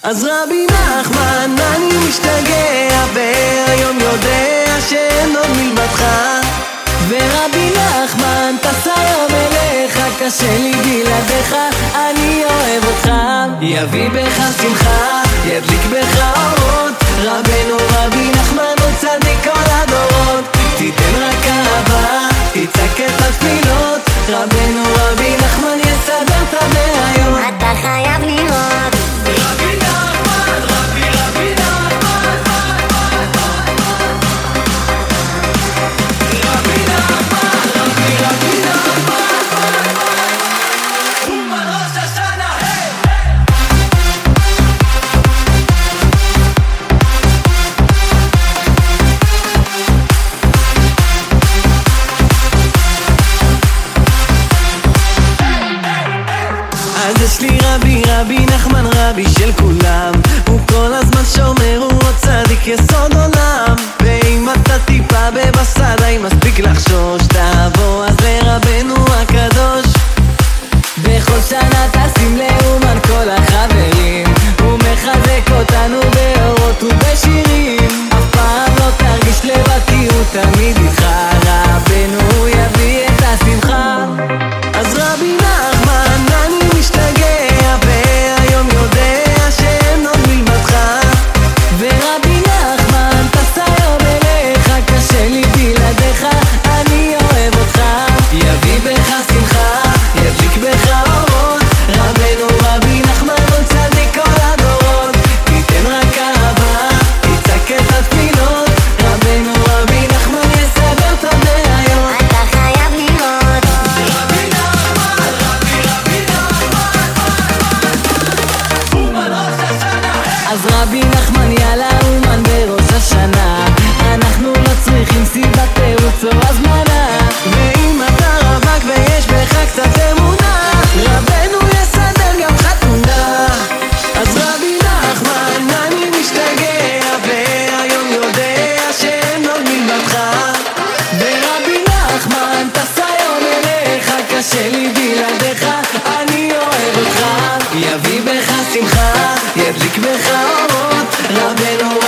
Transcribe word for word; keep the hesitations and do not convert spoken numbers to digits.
אז רבי נחמן, אני משתגע והיום יודע שאין עוד מלבדך. ורבי נחמן, טסה יום אליך, קשה לי בלעדיך, אני אוהב אותך. יביא בך שמחה, ידליק בך אורות, רבנו רבי נחמן הוא צדיק כל הדורות. תיתן רק אהבה, תצעק את התפילות, רבנו רבי נחמן יסדר את הבעיות. אתה חייב לראות רבי נחמן, רבי רבי נחמן, רבי נחמן, רבי רבי נחמן, אומן ראש השנה, היי! אז יש לי רבי רבי נחמן, רבי של כולם, הוא כל הזמן שומר, הוא עוד צדיק יסוד עולם. ואם אתה טיפה בבשר די מספיק לחשוש, תבוא אז לרבנו הקדוש. בכל שנה טסים לאומן כל החברים, הוא מחזק אותנו באורות ובשירים. אף פעם לא תרגיש לבד כי הוא תמיד איתך, רבנו יביא את השמחה. אז רבי נחמן, אני משתגע והיום יודע שאין עוד מלבדך. ורבי נחמן, טסה יום אליך, קשה לי בלעדיך, אני אוהב אותך. יביא בך שמחה, ידליק בך אורות, רבנו רבי נחמן הוא צדיק כל הדורות. תיתן רק אהבה, תצעק את התפילות, רבנו רבי נחמן יסדר את הבעיות. אתה חייב לראות רבי נחמן, רבי רבי נחמן, אומן ראש השנה. אז רבי נחמן יאללה אומן בראש השנה, אנחנו לא צריכים סיבת תירוץ או הזמנה. ואם אתה רווק ויש בך קצת אמונה, רבנו יסדר גם חתונה. אז רבי נחמן, אני משתגע והיום יודע שאין עוד מלבדך. ורבי נחמן, טסה יום אליך, קשה לי בלעדיך, אני אוהב אותך. יביא בך שמחה, ידליק בך אורות, רבנו